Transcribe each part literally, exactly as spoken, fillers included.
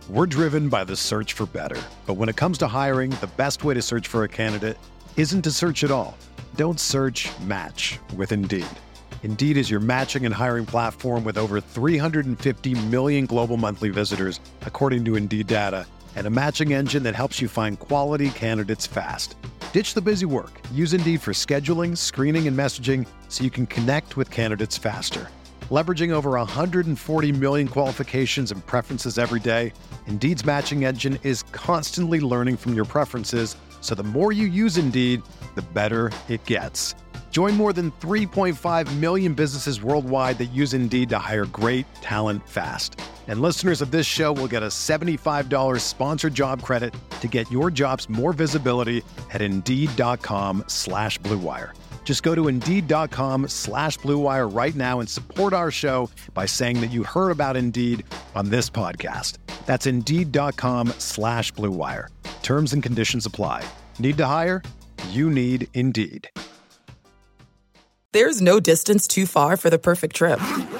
We're driven by the search for better. But when it comes to hiring, the best way to search for a candidate isn't to search at all. Don't search, match with Indeed. Indeed is your matching and hiring platform with over three hundred fifty million global monthly visitors, according to Indeed data, and a matching engine that helps you find quality candidates fast. Ditch the busy work. Use Indeed for scheduling, screening, and messaging so you can connect with candidates faster. Leveraging over one hundred forty million qualifications and preferences every day, Indeed's matching engine is constantly learning from your preferences, so the more you use Indeed, the better it gets. Join more than three point five million businesses worldwide that use Indeed to hire great talent fast. And listeners of this show will get a seventy-five dollars sponsored job credit to get your jobs more visibility at Indeed.com slash Blue Wire. Just go to Indeed.com slash Blue Wire right now and support our show by saying that you heard about Indeed on this podcast. That's Indeed.com slash Blue Wire. Terms and conditions apply. Need to hire? You need Indeed. There's no distance too far for the perfect trip.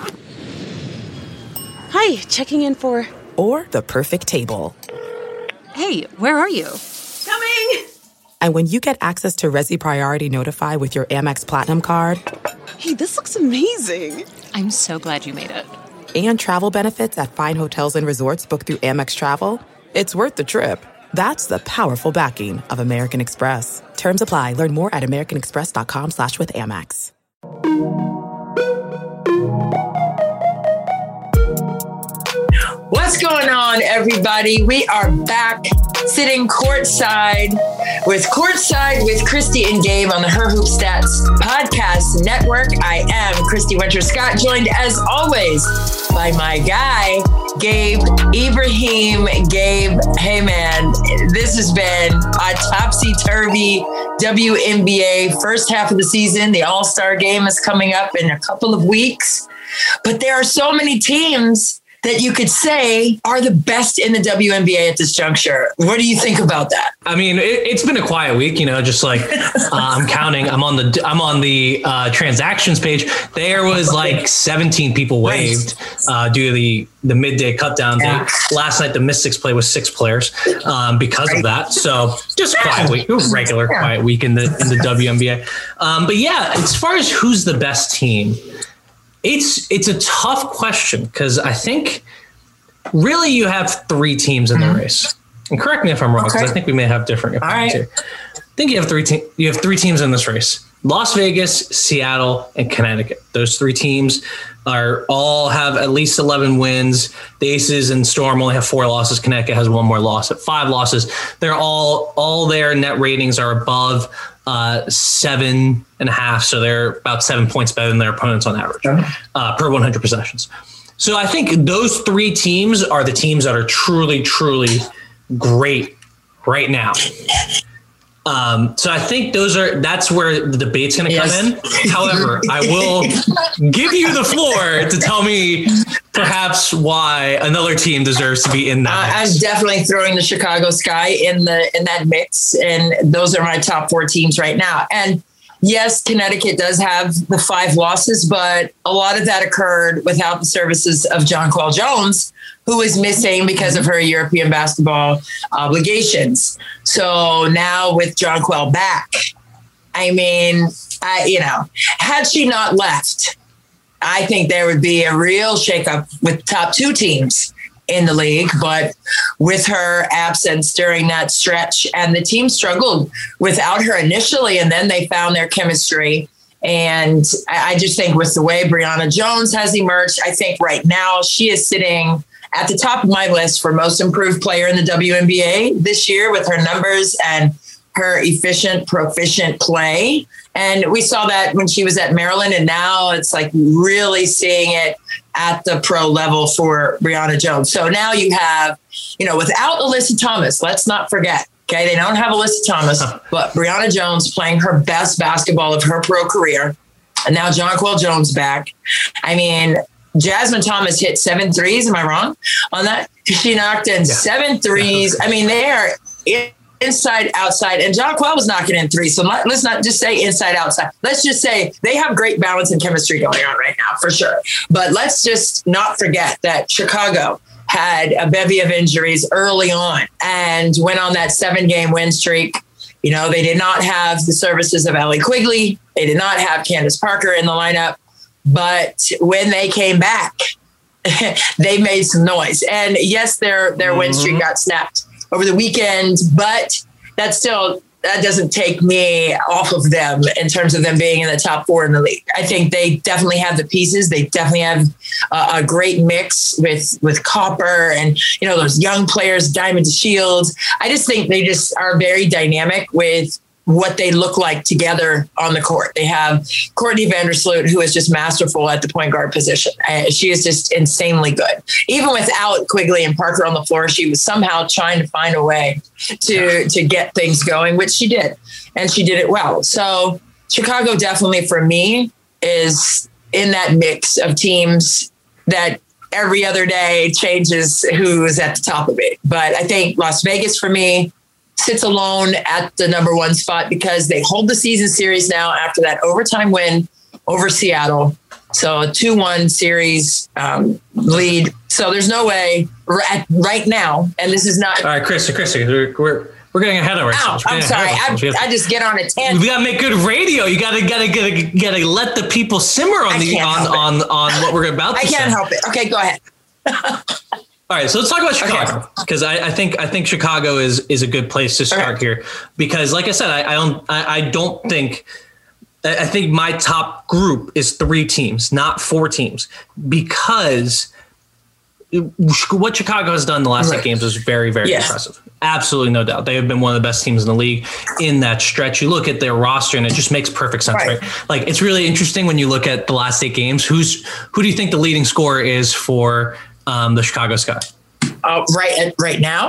Hi, checking in for... Or the perfect table. Hey, where are you? Coming! And when you get access to Resi Priority Notify with your Amex Platinum card... Hey, this looks amazing! I'm so glad you made it. And travel benefits at fine hotels and resorts booked through Amex Travel, it's worth the trip. That's the powerful backing of American Express. Terms apply. Learn more at americanexpress.com slash with Amex. What's going on, everybody? We are back sitting courtside with Courtside with Christy and Gabe on the Her Hoop Stats podcast network. I am Christy Winter-Scott, joined as always by my guy, Gabe Ibrahim. Gabe, hey man, this has been a topsy-turvy W N B A first half of the season. The All-Star game is coming up in a couple of weeks, but there are so many teams that you could say are the best in the W N B A at this juncture. What do you think about that? I mean, it, it's been a quiet week, you know, just like uh, I'm counting. I'm on the I'm on the uh, transactions page. There was like seventeen people waived uh, due to the the midday cut down yeah. date. Last night, the Mystics play with six players um, because of that. So just a quiet week, a regular yeah. quiet week in the in the W N B A. Um, but yeah, as far as who's the best team, It's it's a tough question because I think really you have three teams in the mm-hmm. race. And correct me if I'm wrong, because okay. I think we may have different opinions right. here. I think you have three te- you have three teams in this race: Las Vegas, Seattle, and Connecticut. Those three teams are all have at least eleven wins. The Aces and Storm only have four losses. Connecticut has one more loss at five losses. They're all all their net ratings are above Uh, seven and a half. So they're about seven points better than their opponents on average uh, per one hundred possessions. So I think those three teams are the teams that are truly, truly great right now. Um, so I think those are, that's where the debate's going to yes. come in. However, I will give you the floor to tell me perhaps why another team deserves to be in that. Uh, I'm definitely throwing the Chicago Sky in the, in that mix. And those are my top four teams right now. And yes, Connecticut does have the five losses, but a lot of that occurred without the services of Jonquel Jones, who is missing because of her European basketball obligations. So now with Jonquel back, I mean, I, you know, had she not left, I think there would be a real shakeup with top two teams in the league. But with her absence during that stretch, and the team struggled without her initially, and then they found their chemistry. And I just think with the way Brionna Jones has emerged, I think right now she is sitting at the top of my list for most improved player in the W N B A this year with her numbers and her efficient, proficient play. And we saw that when she was at Maryland, and now it's like really seeing it at the pro level for Brionna Jones. So now you have, you know, without Alyssa Thomas, let's not forget, okay, they don't have Alyssa Thomas, but Brionna Jones playing her best basketball of her pro career. And now Jonquel Jones back. I mean, Jasmine Thomas hit seven threes. Am I wrong on that? She knocked in yeah. seven threes. I mean, they are in, inside, outside. And Jonquel was knocking in three. So let, let's not just say inside, outside. Let's just say they have great balance and chemistry going on right now, for sure. But let's just not forget that Chicago had a bevy of injuries early on and went on that seven game win streak. You know, they did not have the services of Allie Quigley. They did not have Candace Parker in the lineup. But when they came back, they made some noise. And yes, their their mm-hmm. win streak got snapped over the weekend, but that's still, that doesn't take me off of them in terms of them being in the top four in the league. I think they definitely have the pieces. They definitely have a, a great mix with, with Copper and, you know, those young players, Diamond Shields. I just think they just are very dynamic with what they look like together on the court. They have Courtney Vandersloot, who is just masterful at the point guard position. Uh, she is just insanely good. Even without Quigley and Parker on the floor, she was somehow trying to find a way to, to get things going, which she did. And she did it well. So Chicago definitely, for me, is in that mix of teams that every other day changes who's at the top of it. But I think Las Vegas, for me, sits alone at the number one spot because they hold the season series now after that overtime win over Seattle. So a two one series um, lead. So there's no way right, right now. And this is not. All right, Chris, Chris, we're, we're, we're getting ahead of ourselves. Ow, I'm sorry. I, I just get on a tangent. We got to make good radio. You got to, got to, got to, got to let the people simmer on the, on, on, on what we're about to I can't say. help it. Okay, go ahead. All right, so let's talk about Chicago because okay. I, I think I think Chicago is is a good place to start okay. here because, like I said, I, I don't I, I don't think I think my top group is three teams, not four teams, because what Chicago has done the last right. eight games was very very yes. impressive. Absolutely, no doubt. They have been one of the best teams in the league in that stretch. You look at their roster, and it just makes perfect sense, right? right? Like it's really interesting when you look at the last eight games. Who's who do you think the leading scorer is for? Um, the Chicago Sky. Uh, right, right now.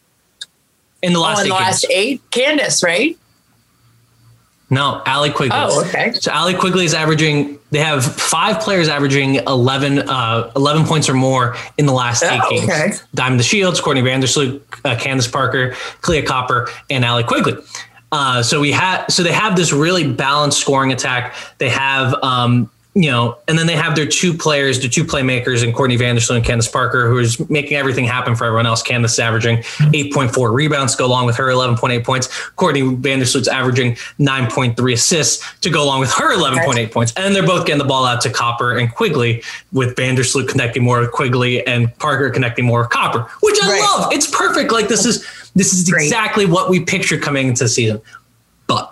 In the last, oh, in eight, the last eight, Candace, right? No, Allie Quigley. Oh, okay. So Allie Quigley is averaging. They have five players averaging eleven, uh, eleven points or more in the last eight oh, games. Okay. Diamond Shields, Courtney Vandersloot, uh, Candace Parker, Clea Copper, and Allie Quigley. Uh, so we have. So they have this really balanced scoring attack. They have. Um, You know, and then they have their two players, the two playmakers, and Courtney Vandersloot and Candace Parker, who is making everything happen for everyone else. Candace is averaging eight point four rebounds to go along with her eleven point eight points. Courtney Vandersloot's averaging nine point three assists to go along with her eleven point eight points. And they're both getting the ball out to Copper and Quigley, with Vandersloot connecting more with Quigley and Parker connecting more with Copper, which I right. love. It's perfect. Like this is this is Great. exactly what we pictured coming into the season. But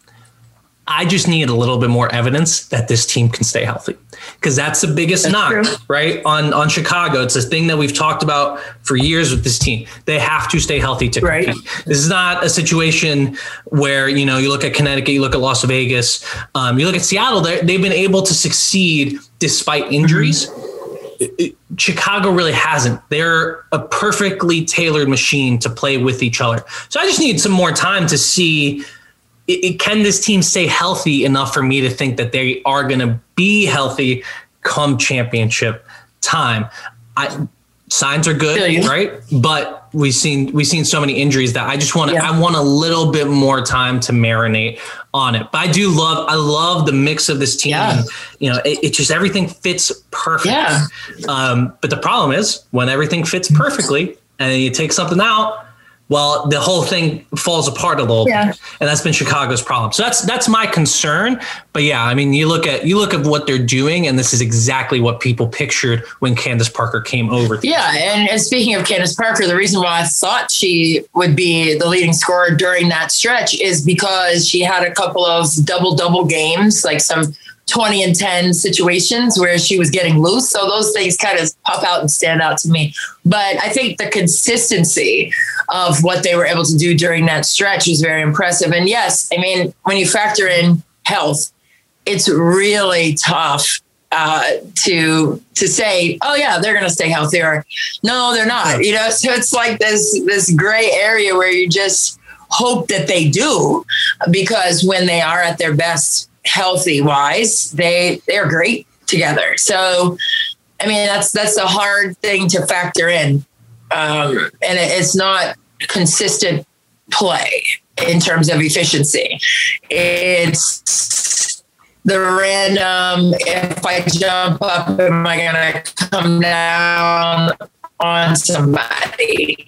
I just need a little bit more evidence that this team can stay healthy, because that's the biggest that's knock, true. right? On on Chicago. It's a thing that we've talked about for years with this team. They have to stay healthy to compete. Right. This is not a situation where, you know, you look at Connecticut, you look at Las Vegas, um, you look at Seattle, they've been able to succeed despite injuries. Mm-hmm. Chicago really hasn't. They're a perfectly tailored machine to play with each other. So I just need some more time to see, It, it, can this team stay healthy enough for me to think that they are going to be healthy come championship time? I, signs are good, right? But we've seen we've seen so many injuries that I just want to. Yeah. I want a little bit more time to marinate on it. But I do love I love the mix of this team. Yeah. And, you know, it, it just everything fits perfect. Yeah. Um, but the problem is when everything fits perfectly and you take something out, well, the whole thing falls apart a little yeah. bit, and that's been Chicago's problem. So that's that's my concern. But yeah, I mean, you look at you look at what they're doing, and this is exactly what people pictured when Candace Parker came over. Yeah, and, and speaking of Candace Parker, the reason why I thought she would be the leading scorer during that stretch is because she had a couple of double-double games, like some twenty and ten situations where she was getting loose. So those things kind of pop out and stand out to me. But I think the consistency of what they were able to do during that stretch is very impressive. And yes, I mean, when you factor in health, it's really tough uh, to to say, oh yeah, they're going to stay healthy, or no, they're not. You know, so it's like this this gray area where you just hope that they do, because when they are at their best, healthy wise, they they're great together. So, I mean, that's that's a hard thing to factor in, um, and it, it's not consistent play in terms of efficiency. It's the random. If I jump up, am I going to come down on somebody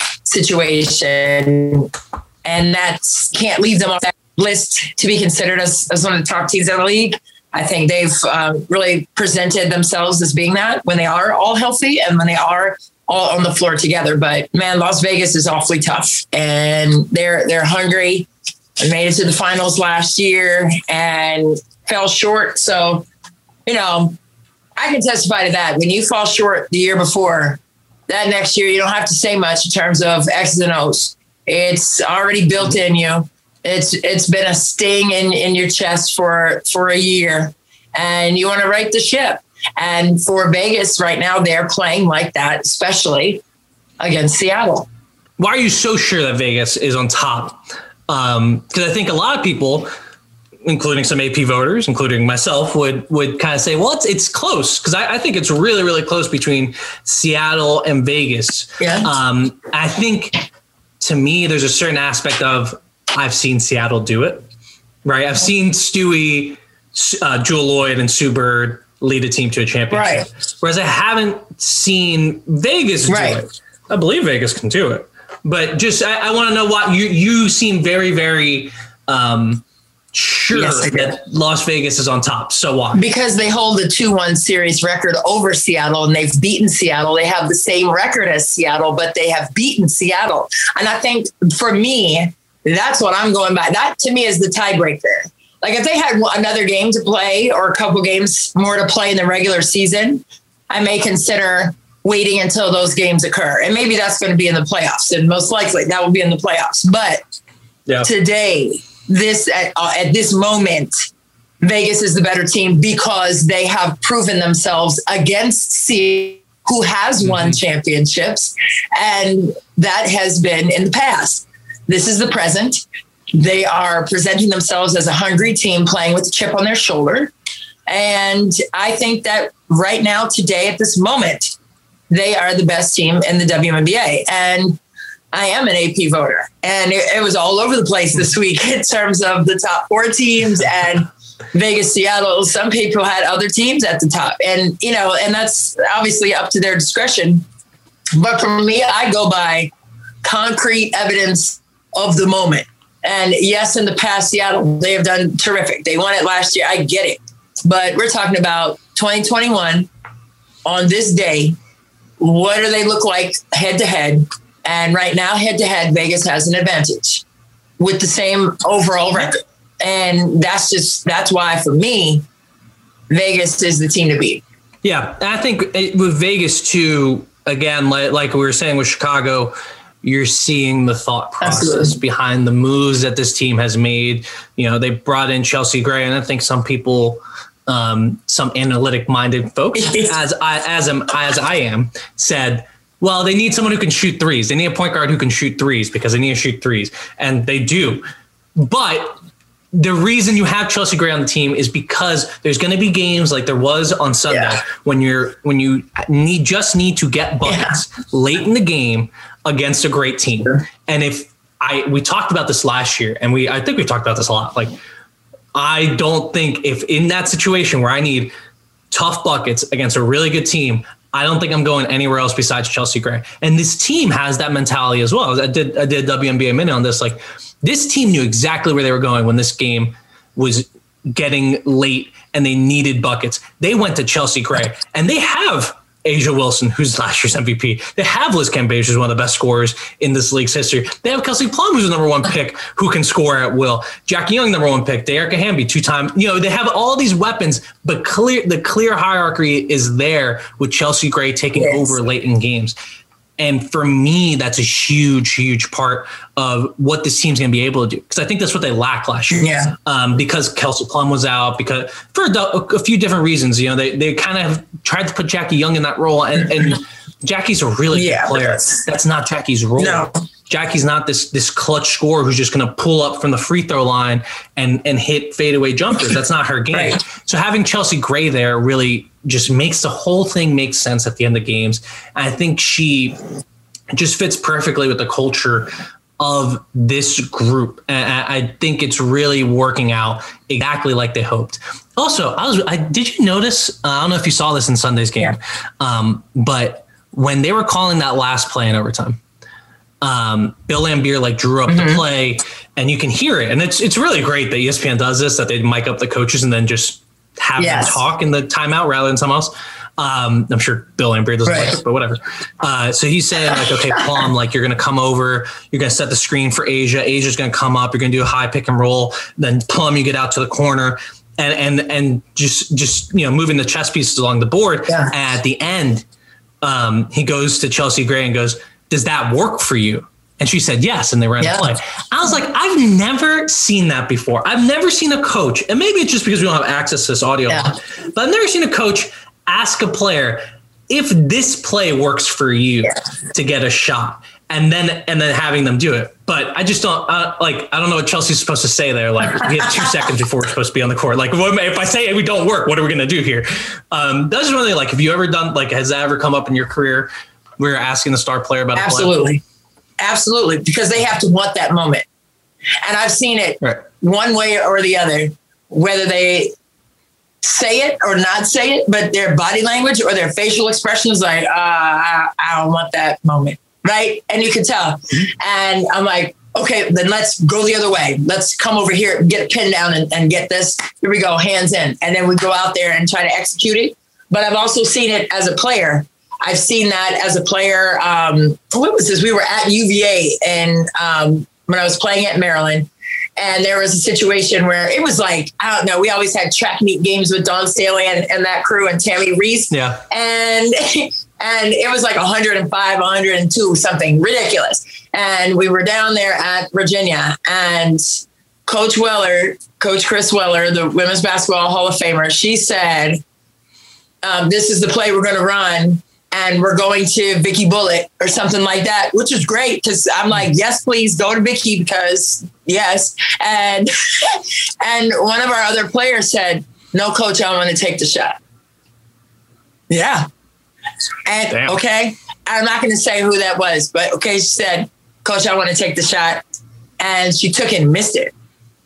situation, and that's can't leave them off that list to be considered as, as one of the top teams in the league. I think they've um, really presented themselves as being that when they are all healthy and when they are all on the floor together. But man, Las Vegas is awfully tough, and they're they're hungry. I made it to the finals last year and fell short. So, you know, I can testify to that. When you fall short the year before, that next year you don't have to say much in terms of X's and O's. It's already built in you. It's it's been a sting in, in your chest for, for a year, and you want to right the ship. And for Vegas right now, they're playing like that, especially against Seattle. Why are you so sure that Vegas is on top? Because um, I think a lot of people, including some A P voters, including myself, would would kind of say, well, it's it's close. Because I, I think it's really, really close between Seattle and Vegas. Yeah. Um, I think, to me, there's a certain aspect of I've seen Seattle do it, right? I've seen Stewie, uh, Jewel Lloyd, and Sue Bird lead a team to a championship. Right. Whereas I haven't seen Vegas do right. it. I believe Vegas can do it. But just I, I want to know what you you seem very, very um, sure yes, that Las Vegas is on top. So why? Because they hold a two one series record over Seattle, and they've beaten Seattle. They have the same record as Seattle, but they have beaten Seattle. And I think for me, that's what I'm going by. That to me is the tiebreaker. Like if they had another game to play or a couple games more to play in the regular season, I may consider waiting until those games occur. And maybe that's going to be in the playoffs, and most likely that will be in the playoffs. But yeah. today, this at, uh, at this moment, Vegas is the better team because they have proven themselves against C, who has mm-hmm. won championships, and that has been in the past. This is the present. They are presenting themselves as a hungry team playing with a chip on their shoulder. And I think that right now, today, at this moment, they are the best team in the W N B A. And I am an A P voter. And it, it was all over the place this week in terms of the top four teams and Vegas, Seattle. Some people had other teams at the top. And, you know, and that's obviously up to their discretion. But for me, I go by concrete evidence of the moment. And yes, in the past, Seattle, they have done terrific. They won it last year. I get it. But we're talking about twenty twenty-one on this day. What do they look like head to head? And right now, head to head, Vegas has an advantage with the same overall record. And that's just, that's why for me, Vegas is the team to beat. Yeah. And I think with Vegas too, again, like, like we were saying with Chicago, you're seeing the thought process Absolutely. behind the moves that this team has made. You know, they brought in Chelsea Gray, and I think some people, um, some analytic-minded folks, as I as am as I am, said, well, they need someone who can shoot threes. They need a point guard who can shoot threes because they need to shoot threes, and they do. But the reason you have Chelsea Gray on the team is because there's going to be games like there was on Sunday yeah. when you're when you need just need to get buckets yeah. late in the game against a great team. Sure. And if I, we talked about this last year, and we, I think we talked about this a lot. Like, I don't think if in that situation where I need tough buckets against a really good team, I don't think I'm going anywhere else besides Chelsea Gray. And this team has that mentality as well. I did, I did a W N B A minute on this. Like, this team knew exactly where they were going when this game was getting late and they needed buckets. They went to Chelsea Gray, and they have Asia Wilson, who's last year's M V P. They have Liz Cambage, who's one of the best scorers in this league's history. They have Kelsey Plum, who's the number one pick, who can score at will. Jackie Young, number one pick. De'Arica Hamby, two-time. You know, they have all these weapons, but clear the clear hierarchy is there with Chelsea Gray taking yes. over late in games. And for me, that's a huge, huge part of what this team's going to be able to do. Because I think that's what they lacked last year. Yeah. Um, because Kelsey Plum was out, because for a, a few different reasons, you know, they, they kind of tried to put Jackie Young in that role. And, and Jackie's a really yeah, good player. That's, that's not Jackie's role. No. Jackie's not this this clutch scorer who's just going to pull up from the free throw line and, and hit fadeaway jumpers. That's not her game. Right. So having Chelsea Gray there really just makes the whole thing make sense at the end of games. And I think she just fits perfectly with the culture of this group. And I think it's really working out exactly like they hoped. Also, I was I did you notice, uh, I don't know if you saw this in Sunday's game, yeah. um, but when they were calling that last play in overtime, um, Bill Laimbeer like drew up mm-hmm. the play, and you can hear it. And it's it's really great that E S P N does this, that they mic up the coaches and then just have yes. them talk in the timeout rather than someone else. Um, I'm sure Bill Laimbeer doesn't right. like it, but whatever. Uh, so he said, like, okay, Plum, like you're going to come over, you're going to set the screen for A'ja. A'ja's going to come up. You're going to do a high pick and roll. Then Plum, you get out to the corner and and and just just you know moving the chess pieces along the board. Yeah. At the end, um, he goes to Chelsea Gray and goes, "Does that work for you?" And she said yes, and they ran yeah. the play. I was like, I've never seen that before. I've never seen a coach, and maybe it's just because we don't have access to this audio, yeah. but I've never seen a coach ask a player if this play works for you yeah. to get a shot, and then and then having them do it. But I just don't uh, like. I don't know what Chelsea's supposed to say there. Like we have two seconds before we're supposed to be on the court. Like what, if I say we don't work, what are we going to do here? Um, that's really like. Have you ever done like? Has that ever come up in your career? Where you're asking the star player about absolutely, a play? Absolutely, because they have to want that moment, and I've seen it right. one way or the other, whether they say it or not say it, but their body language or their facial expression is like, uh, I, I don't want that moment. Right. And you can tell. And I'm like, okay, then let's go the other way. Let's come over here, get a pin down and, and get this. Here we go. Hands in. And then we go out there and try to execute it. But I've also seen it as a player. I've seen that as a player. Um, what was this? We were at U V A and um, when I was playing at Maryland. And there was a situation where it was like, I don't know, we always had track meet games with Dawn Staley and, and that crew and Tammy Reese. Yeah. And and it was like one hundred five, one hundred two, something ridiculous. And we were down there at Virginia and Coach Weller, Coach Chris Weller, the Women's Basketball Hall of Famer, she said, um, this is the play we're going to run. And we're going to Vicky Bullet or something like that, which is great because I'm like, yes, please go to Vicky because yes. And and one of our other players said, no, coach, I want to take the shot. Yeah. And Damn. okay, I'm not going to say who that was, but okay, she said, coach, I want to take the shot. And she took it and missed it.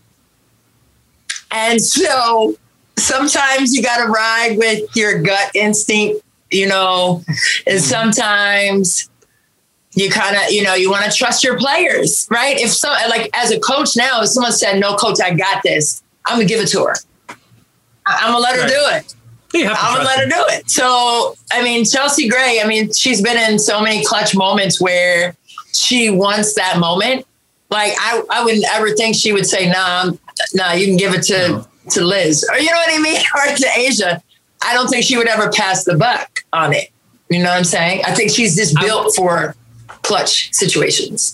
And so sometimes you got to ride with your gut instinct. You know, and sometimes you kind of, you know, you want to trust your players, right? If so, like as a coach now, if someone said, no, coach, I got this, I'm going to give it to her. I'm going to let her right. do it. I'm going to let her do it. So, I mean, Chelsea Gray, I mean, she's been in so many clutch moments where she wants that moment. Like, I, I wouldn't ever think she would say, nah, nah, you can give it to, no. to Liz. Or, you know what I mean? Or to A'ja. I don't think she would ever pass the buck on it. You know what I'm saying? I think she's just built for clutch situations.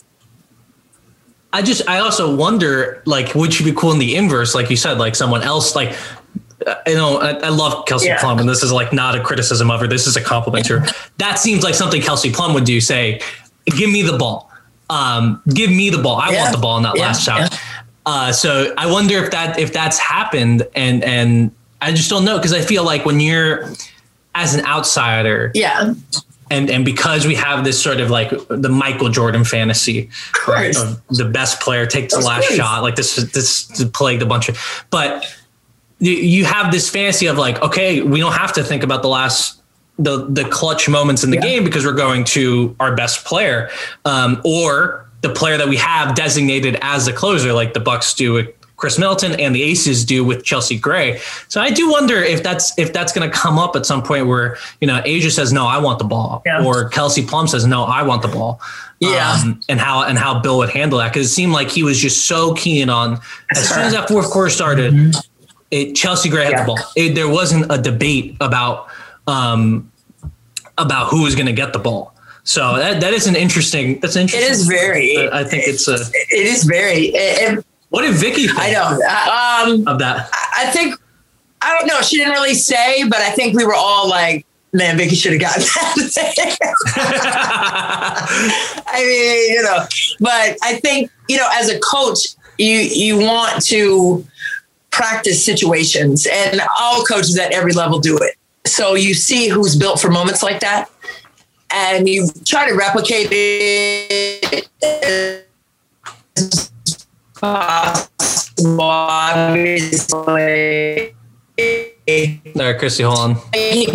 I just, I also wonder, like, would she be cool in the inverse? Like you said, like someone else, like, you know, I, I love Kelsey yeah. Plum, and this is like not a criticism of her. This is a compliment to her. That seems like something Kelsey Plum would do. Say, give me the ball. Um, give me the ball. I yeah. want the ball in that yeah. last shot. Yeah. Uh, so I wonder if that, if that's happened and, and, I just don't know because I feel like when you're as an outsider, yeah, and and because we have this sort of like the Michael Jordan fantasy, right, of the best player takes the last course. shot, like this this plagued a bunch of, but you, you have this fantasy of like, okay, we don't have to think about the last the the clutch moments in the yeah. game because we're going to our best player, um, or the player that we have designated as the closer, like the Bucks do with Chris Middleton and the Aces do with Chelsea Gray. So I do wonder if that's if that's going to come up at some point where, you know, A'ja says, no, I want the ball, yeah. or Kelsey Plum says, no, I want the ball. Yeah. Um, and how and how Bill would handle that. Because it seemed like he was just so keen on, as soon as that fourth quarter started, mm-hmm. it Chelsea Gray had yeah. the ball. It, there wasn't a debate about um, about who was going to get the ball. So that that is an interesting. That's interesting. It is very. I think it's a. It is very. It, it, What did Vicky think I don't, um, of that? I think, I don't know. She didn't really say, but I think we were all like, man, Vicky should have gotten that. I mean, you know, but I think, you know, as a coach, you, you want to practice situations, and all coaches at every level do it. So you see who's built for moments like that, and you try to replicate it. Possible, obviously. There, Christy, hold on.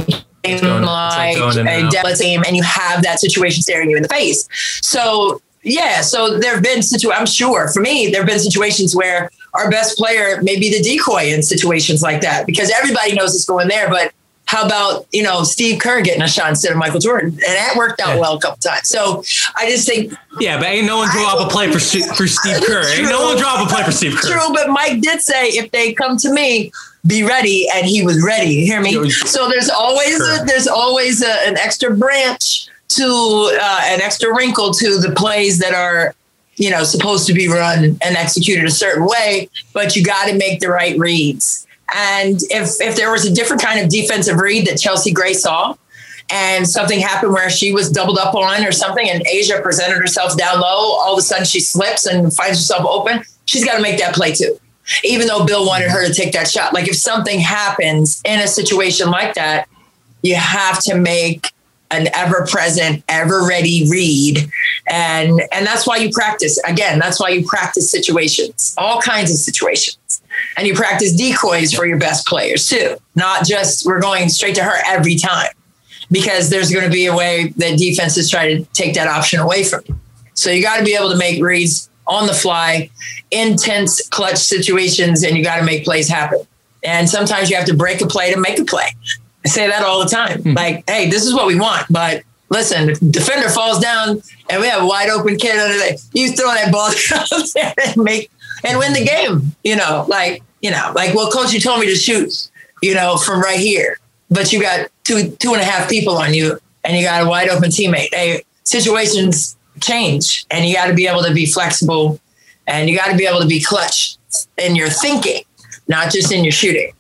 It's going, like, it's like going a Devils team, and you have that situation staring you in the face. So yeah, so there have been situations. I'm sure for me, there have been situations where our best player may be the decoy in situations like that, because everybody knows it's going there. But how about, you know, Steve Kerr getting a shot instead of Michael Jordan? And that worked out yeah. well a couple times. So I just think. Yeah, but ain't no one draw up a play for, for Steve Kerr. Ain't no one draw up a play for Steve Kerr. True, but Mike did say, if they come to me, be ready. And he was ready. You hear me? So there's always a, there's always a, an extra branch to uh, an extra wrinkle to the plays that are, you know, supposed to be run and executed a certain way, but you got to make the right reads. And if if there was a different kind of defensive read that Chelsea Gray saw, and something happened where she was doubled up on or something, and A'ja presented herself down low, all of a sudden she slips and finds herself open, she's got to make that play too, even though Bill wanted her to take that shot. Like, if something happens in a situation like that, you have to make an ever-present, ever-ready read. And and that's why you practice. Again, that's why you practice situations, all kinds of situations. And you practice decoys for your best players too. Not just we're going straight to her every time, because there's going to be a way that defenses try to take that option away from you. So you got to be able to make reads on the fly, intense clutch situations, and you got to make plays happen. And sometimes you have to break a play to make a play. I say that all the time. Mm-hmm. Like, hey, this is what we want, but listen, if the defender falls down and we have a wide open kid under there, you throw that ball down there and make and win the game. You know, like, you know, like, well, coach, you told me to shoot, you know, from right here, but you got two, two and a half people on you and you got a wide open teammate. Hey, situations change, and you got to be able to be flexible, and you got to be able to be clutch in your thinking, not just in your shooting.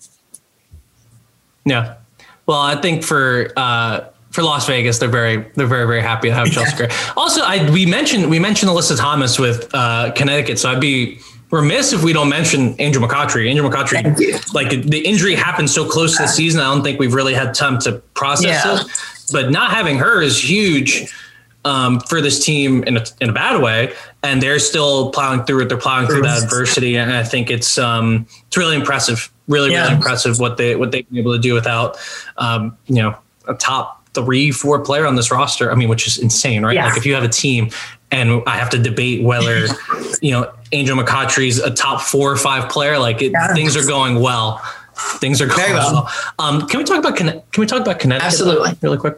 Yeah. Well, I think for, uh, for Las Vegas, they're very, they're very, very happy to have Chelsea Gray. Also, I, we mentioned, we mentioned Alyssa Thomas with uh, Connecticut. So I'd be remiss if we don't mention Angel McCoughtry. Angel McCoughtry, like, the injury happened so close to the season, I don't think we've really had time to process yeah. it. But not having her is huge um, for this team in a, in a bad way. And they're still plowing through it. They're plowing through that adversity. And I think it's um, it's really impressive, really, yeah. really impressive what they what they've been able to do without, um, you know, a top three, four player on this roster. I mean, which is insane, right? Yeah. Like, if you have a team, and I have to debate whether, you know, Angel McCoughtry's a top four or five player, like, it, yeah. things are going well. Things are going Very well. well. Um, can we talk about can we talk about Connecticut? Absolutely, really quick.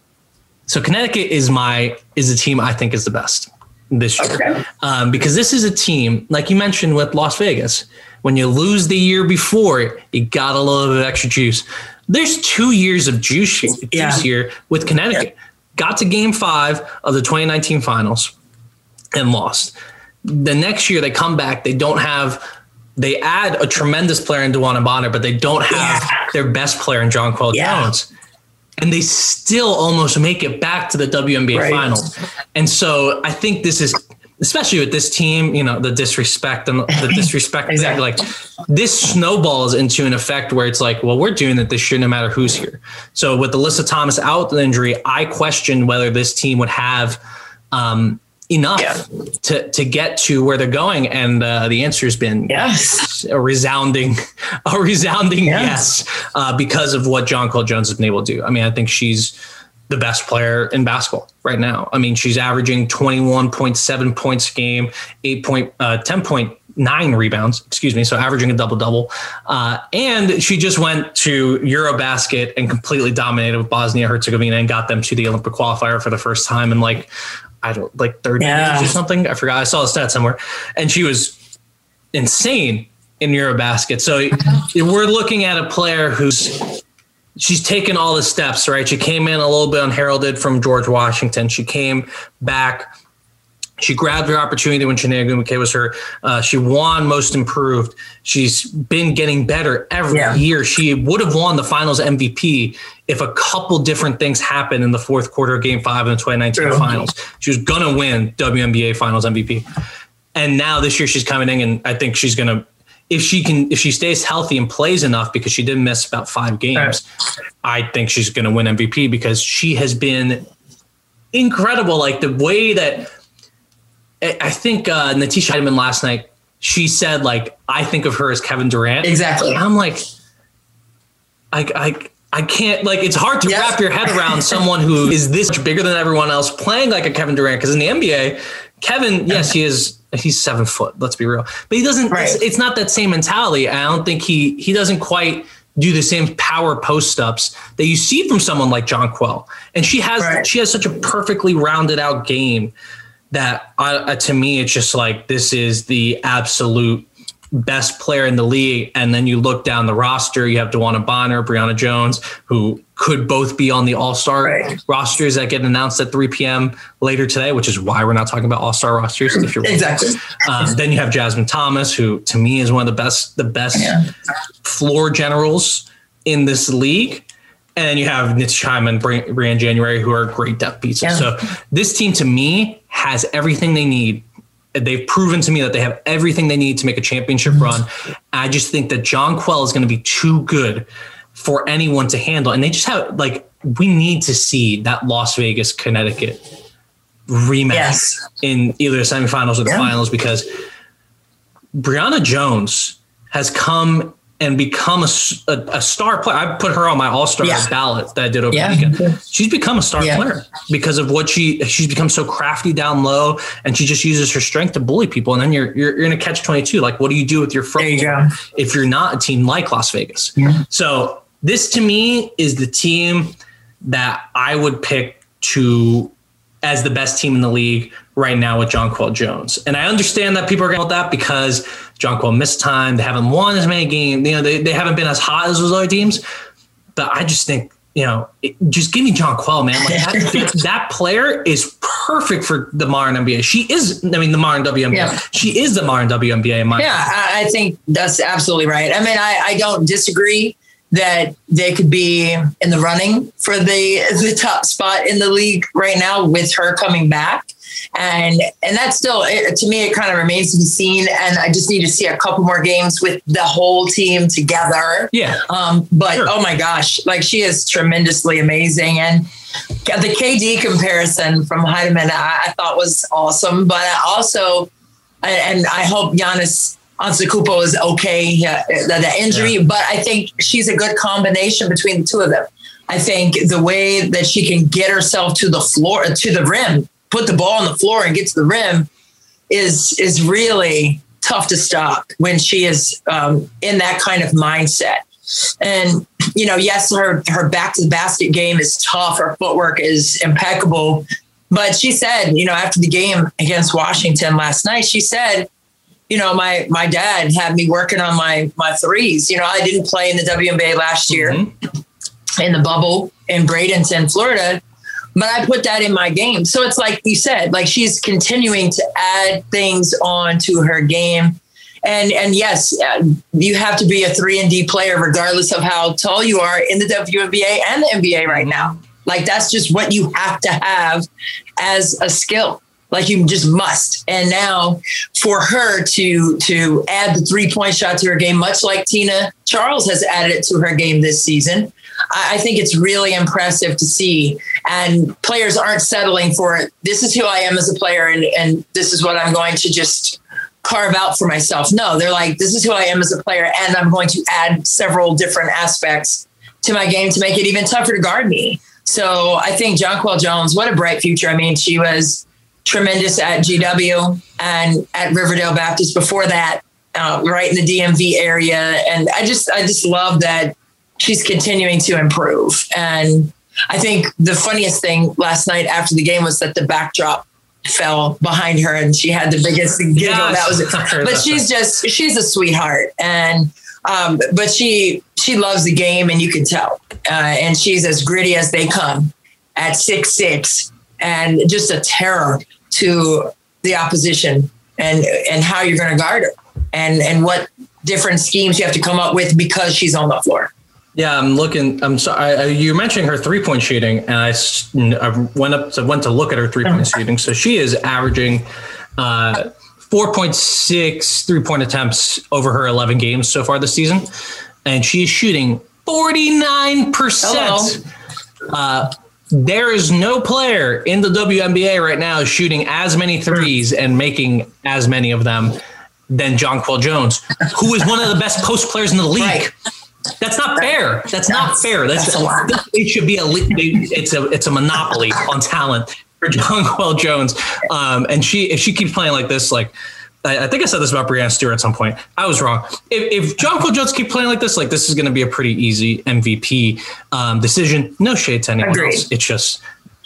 So Connecticut is my is a team I think is the best this year, okay. um, because this is a team, like you mentioned with Las Vegas. When you lose the year before, you got a little bit of extra juice. There's two years of juice, juice yeah. here with Connecticut. Yeah. Got to game five of the twenty nineteen finals and lost. The next year they come back. They don't have, they add a tremendous player in DeWanna Bonner, but they don't have yeah. their best player in Jonquel yeah. Jones. And they still almost make it back to the W N B A right. finals. And so I think this is, especially with this team, you know, the disrespect and the disrespect, exactly. like, this snowballs into an effect where it's like, well, we're doing it this year no matter who's here. So with Alyssa Thomas out with the injury, I questioned whether this team would have um, enough yeah. to to get to where they're going, and uh, the answer has been yes, a resounding, a resounding yes, yes uh, because of what Jonquel Jones has been able to do. I mean, I think she's the best player in basketball right now. I mean, she's averaging twenty-one point seven points a game, eight point, uh, ten point nine rebounds, excuse me. So averaging a double double. Uh, and she just went to Eurobasket and completely dominated with Bosnia Herzegovina and got them to the Olympic qualifier for the first time in like, I don't like thirty yeah. years or something. I forgot. I saw the stat somewhere, and she was insane in Eurobasket. So we're looking at a player who's, she's taken all the steps, right? She came in a little bit unheralded from George Washington. She came back. She grabbed her opportunity when Chiney Ogwumike was her. Uh, she won Most Improved. She's been getting better every yeah. year. She would have won the Finals M V P if a couple different things happened in the fourth quarter of Game Five in the twenty nineteen True. Finals. She was gonna win W N B A Finals M V P, and now this year she's coming in, and I think she's gonna. If she can, if she stays healthy and plays enough, because she did miss about five games, right. I think she's going to win M V P because she has been incredible. Like the way that I think uh, Natisha Hiedeman last night, she said, like, I think of her as Kevin Durant. Exactly. And I'm like, I, I, I can't, like, it's hard to yes. wrap your head around someone who is this much bigger than everyone else playing like a Kevin Durant. Because in the N B A, Kevin, yes, he is, he's seven foot, let's be real. But he doesn't, right. it's, it's not that same mentality. I don't think he, he doesn't quite do the same power post ups that you see from someone like Jonquel. And she has, right. she has such a perfectly rounded out game that uh, to me, it's just like, this is the absolute best player in the league. And then you look down the roster, you have DeWanna Bonner, Brianna Jones, who could both be on the all-star right. rosters that get announced at three p.m. later today, which is why we're not talking about all-star rosters. If you're exactly. Um, then you have Jasmine Thomas, who to me is one of the best, the best yeah. floor generals in this league. And then you have Nitch Hyman and Brianne January, who are great depth pieces. Yeah. So this team to me has everything they need. They've proven to me that they have everything they need to make a championship run. I just think that Jonquel is going to be too good for anyone to handle. And they just have, like, we need to see that Las Vegas, Connecticut rematch yes. in either the semifinals or the yeah. finals, because Brianna Jones has come and become a, a, a star player. I put her on my all-star yeah. ballot that I did over yeah. the weekend. She's become a star yeah. player because of what she, she's become so crafty down low, and she just uses her strength to bully people. And then you're, you're, you're in a catch twenty-two. Like, what do you do with your front you if you're not a team like Las Vegas? Yeah. So this to me is the team that I would pick to as the best team in the league right now with Jonquel Jones. And I understand that people are going with that because Jonquel missed time. They haven't won as many games. You know, they, they haven't been as hot as those other teams. But I just think, you know, it, just give me Jonquel, man. Like that, that player is perfect for the modern N B A. She is, I mean, the modern W N B A. Yeah. She is the modern W N B A in my Yeah, opinion. I think that's absolutely right. I mean, I, I don't disagree that they could be in the running for the the top spot in the league right now with her coming back. And and that's still, it, to me, it kind of remains to be seen. And I just need to see a couple more games with the whole team together. Yeah. Um, but, sure. oh my gosh, like she is tremendously amazing. And the K D comparison from Heidemann, I, I thought was awesome. But I also, and I hope Giannis Antetokounmpo is okay, uh, the, the injury, yeah. but I think she's a good combination between the two of them. I think the way that she can get herself to the floor, to the rim, put the ball on the floor and get to the rim is is really tough to stop when she is um, in that kind of mindset. And, you know, yes, her, her back to the basket game is tough. Her footwork is impeccable. But she said, you know, after the game against Washington last night, she said, you know, my my dad had me working on my my threes. You know, I didn't play in the W N B A last year mm-hmm. in the bubble in Bradenton, Florida, but I put that in my game. So it's like you said, like she's continuing to add things on to her game. And and yes, uh, you have to be a three and D player regardless of how tall you are in the W N B A and the N B A right now. Like that's just what you have to have as a skill. Like you just must. And now for her to to add the three-point shot to her game, much like Tina Charles has added it to her game this season, I, I think it's really impressive to see. And players aren't settling for it. This is who I am as a player, and, and this is what I'm going to just carve out for myself. No, they're like, this is who I am as a player, and I'm going to add several different aspects to my game to make it even tougher to guard me. So I think Jonquel Jones, what a bright future. I mean, she was tremendous at G W and at Riverdale Baptist before that, uh, right in the D M V area. And I just, I just love that she's continuing to improve. And I think the funniest thing last night after the game was that the backdrop fell behind her and she had the biggest giggle. Yes. That was it. But she's just, she's a sweetheart. And, um, but she, she loves the game and you can tell, uh, and she's as gritty as they come at six, six. And just a terror to the opposition and, and how you're going to guard her and, and what different schemes you have to come up with because she's on the floor. Yeah, I'm looking. I'm sorry. I, you're mentioning her three point shooting, and I, I went up to went to look at her three point shooting. So she is averaging uh, four point six three point attempts over her eleven games so far this season, and she's shooting forty-nine percent. Uh, There is no player in the W N B A right now shooting as many threes and making as many of them than Jonquel Jones, who is one of the best post players in the league. Right. That's not fair. That's, that's not fair. That's, that's a lot. It should be a it's a it's a monopoly on talent for Jonquel Jones. Um, and she if she keeps playing like this, like I, I think I said this about Breanna Stewart at some point. I was wrong. If, if Jonquel Jones keep playing like this, like this is going to be a pretty easy M V P um, decision. No shade to anyone Agreed. else. It's just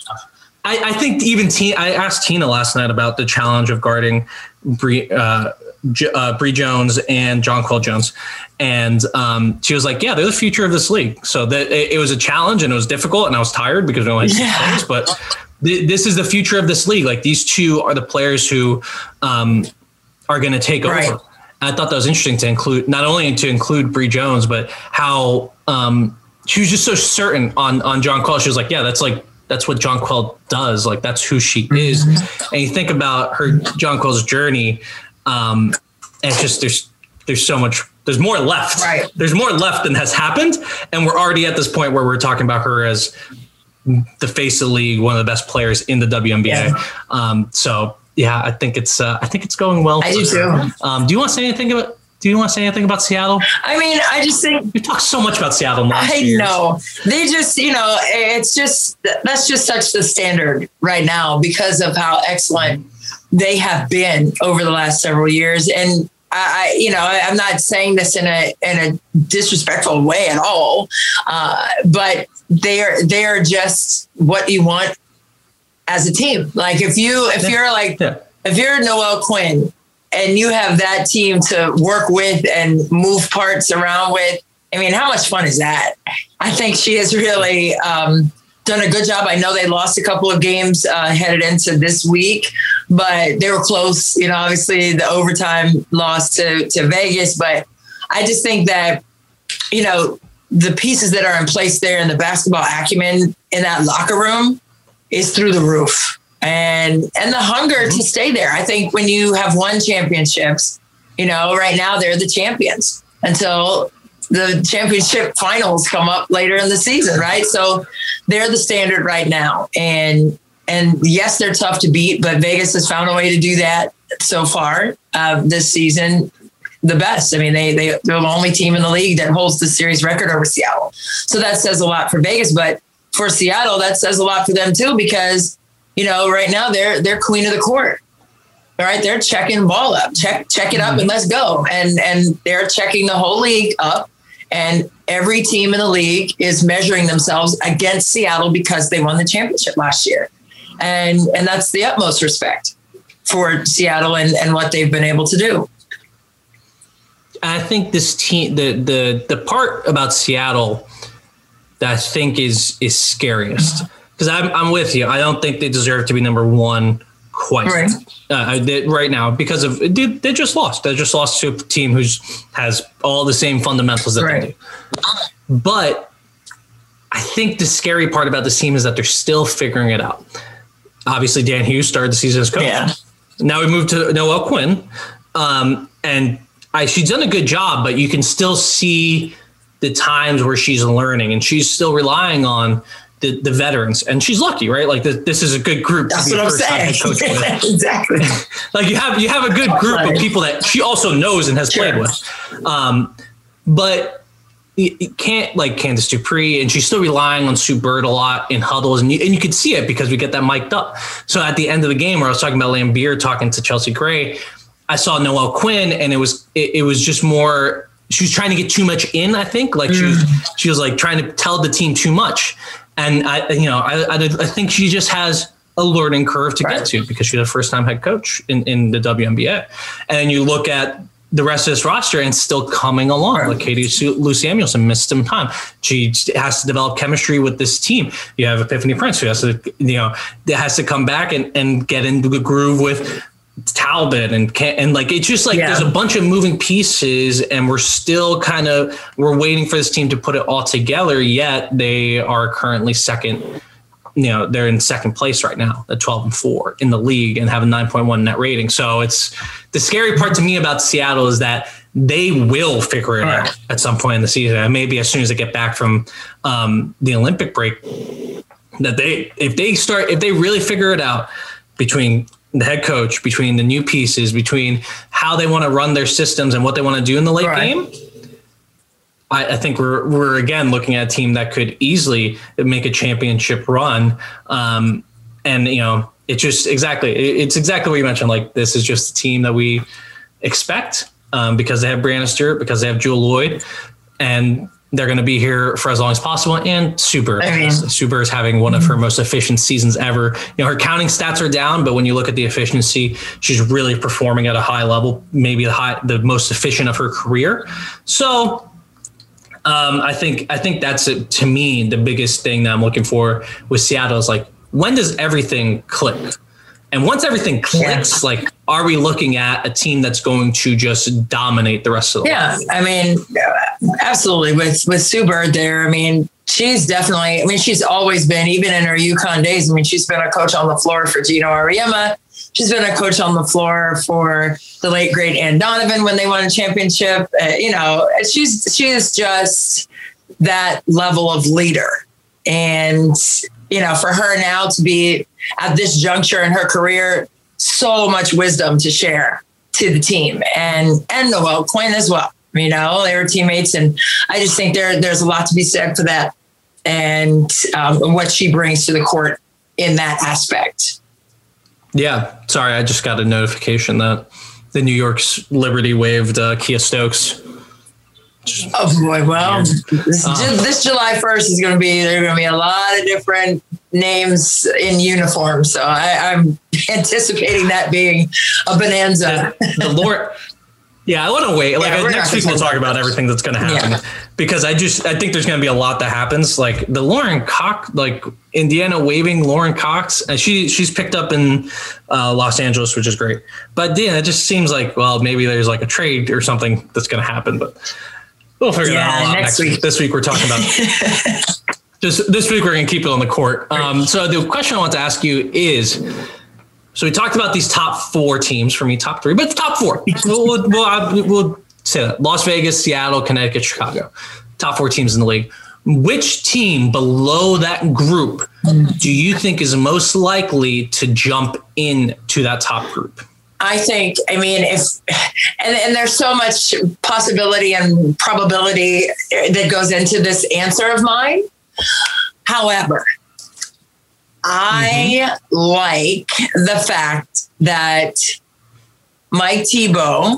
I, I think even Tina, I asked Tina last night about the challenge of guarding Bree, uh, J- uh, Bree Jones and Jonquel Jones. And um, she was like, yeah, they're the future of this league. So that it, it was a challenge and it was difficult and I was tired because we only had yeah. players, but th- this is the future of this league. Like these two are the players who um, are going to take right. over. And I thought that was interesting to include, not only to include Bree Jones, but how um, she was just so certain on, on Jonquel. She was like, yeah, that's like, that's what Jonquel does. Like that's who she is. Mm-hmm. And you think about her, Jonquel's journey. Um, and it's just, there's, there's so much, there's more left. Right. There's more left than has happened. And we're already at this point where we're talking about her as the face of the league, one of the best players in the W N B A. Yeah. Um, so yeah, I think it's, uh, I think it's going well. I do too. Um, do you want to say anything about, do you want to say anything about Seattle? I mean, I just think we talked so much about Seattle. Last I years. know they just, you know, it's just, that's just such the standard right now because of how excellent they have been over the last several years. And I, you know, I'm not saying this in a in a disrespectful way at all, uh, but they are they are just what you want as a team. Like if you if you're like yeah. if you're Noelle Quinn and you have that team to work with and move parts around with, I mean, how much fun is that? I think she has really um, done a good job. I know they lost a couple of games uh, headed into this week, but they were close. You know, obviously the overtime loss to, to Vegas, but I just think that, you know, the pieces that are in place there and the basketball acumen in that locker room is through the roof. And and the hunger to stay there. I think when you have won championships, you know, right now they're the champions until the championship finals come up later in the season, right? So they're the standard right now. And and yes, they're tough to beat, but Vegas has found a way to do that so far uh, this season. The best. I mean, they, they, they're the only team in the league that holds the series record over Seattle. So that says a lot for Vegas, but for Seattle, that says a lot for them too, because, you know, right now they're, they're queen of the court. All right. They're checking ball up, check, check it up and let's go. And, and they're checking the whole league up, and every team in the league is measuring themselves against Seattle because they won the championship last year. And, and that's the utmost respect for Seattle and, and what they've been able to do. I think this team, the the the part about Seattle that I think is is scariest, because I'm I'm with you. I don't think they deserve to be number one quite right, uh, they, right now because of they, they just lost. They just lost to a team who's has all the same fundamentals that right. they do. But I think the scary part about this team is that they're still figuring it out. Obviously, Dan Hughes started the season as coach. Yeah. Now we move to Noelle Quinn, um, and. I, she's done a good job, but you can still see the times where she's learning and she's still relying on the, the veterans. And she's lucky, right? Like the, this is a good group. That's what I'm saying. Exactly. Like you have you have a good group right. of people that she also knows and has sure. played with. Um, but you, you can't like Candace Dupree, and she's still relying on Sue Bird a lot in huddles, and you, and you could see it because we get that mic'd up. So at the end of the game where I was talking about Lambier talking to Chelsea Gray, I saw Noelle Quinn, and it was it, it was just more. She was trying to get too much in. I think, like mm. she was she was like trying to tell the team too much, and I you know I I, I think she just has a learning curve to right. get to because she's a first time head coach in, in the W N B A, and then you look at the rest of this roster and it's still coming along. Right. Like Katie Lou Samuelson missed some time. She has to develop chemistry with this team. You have Epiphany Prince who has to you know that has to come back and and get into the groove with Talbot and and like it's just like yeah. there's a bunch of moving pieces, and we're still kind of we're waiting for this team to put it all together. Yet they are currently second. You know, they're in second place right now at twelve and four in the league and have a nine point one net rating. So it's the scary part to me about Seattle is that they will figure it right. out at some point in the season, and maybe as soon as they get back from um, the Olympic break. That they if they start if they really figure it out between the head coach, between the new pieces, between how they want to run their systems and what they want to do in the late right. game, I, I think we're we're again looking at a team that could easily make a championship run. Um, and you know, it just exactly it, it's exactly what you mentioned. Like, this is just a team that we expect um, because they have Brianna Stewart, because they have Jewell Loyd, and they're going to be here for as long as possible. And Super, I mean, Super is having one of her most efficient seasons ever. You know, her counting stats are down, but when you look at the efficiency, she's really performing at a high level, maybe the high, the most efficient of her career. So um, I think, I think that's it, to me, the biggest thing that I'm looking for with Seattle is like, when does everything click? And once everything clicks, yeah. like, are we looking at a team that's going to just dominate the rest of the yeah, league? I mean, absolutely. With with Sue Bird there, I mean, she's definitely, I mean, she's always been, even in her UConn days, I mean, she's been a coach on the floor for Gino Auriemma. She's been a coach on the floor for the late, great Ann Donovan when they won a championship. Uh, you know, she's she is just that level of leader. And, you know, for her now to be at this juncture in her career, so much wisdom to share to the team, and and Noelle Quinn as well. You know, they were teammates, and I just think there there's a lot to be said for that, and um, what she brings to the court in that aspect. Yeah, sorry, I just got a notification that the New York's Liberty waived uh, Kia Stokes. Oh boy! Well, this, um, this July first is going to be there. Are going to be a lot of different names in uniform, so I, I'm anticipating that being a bonanza. The, the Lord, yeah, I want to wait. Like yeah, next week, we'll talk about everything that's going to happen yeah. because I just I think there's going to be a lot that happens. Like the Lauren Cox, like Indiana waiving Lauren Cox, and she she's picked up in uh, Los Angeles, which is great. But yeah, it just seems like well, maybe there's like a trade or something that's going to happen, but. We'll figure yeah, that out next, next week. week. This week we're talking about just this week we're going to keep it on the court. Um, so the question I want to ask you is, so we talked about these top four teams for me, top three, but top four. we'll, we'll, we'll, we'll say that. Las Vegas, Seattle, Connecticut, Chicago. Top four teams in the league. Which team below that group do you think is most likely to jump into that top group? I think, I mean, if, and, and there's so much possibility and probability that goes into this answer of mine. However, I mm-hmm. like the fact that Mike Thibault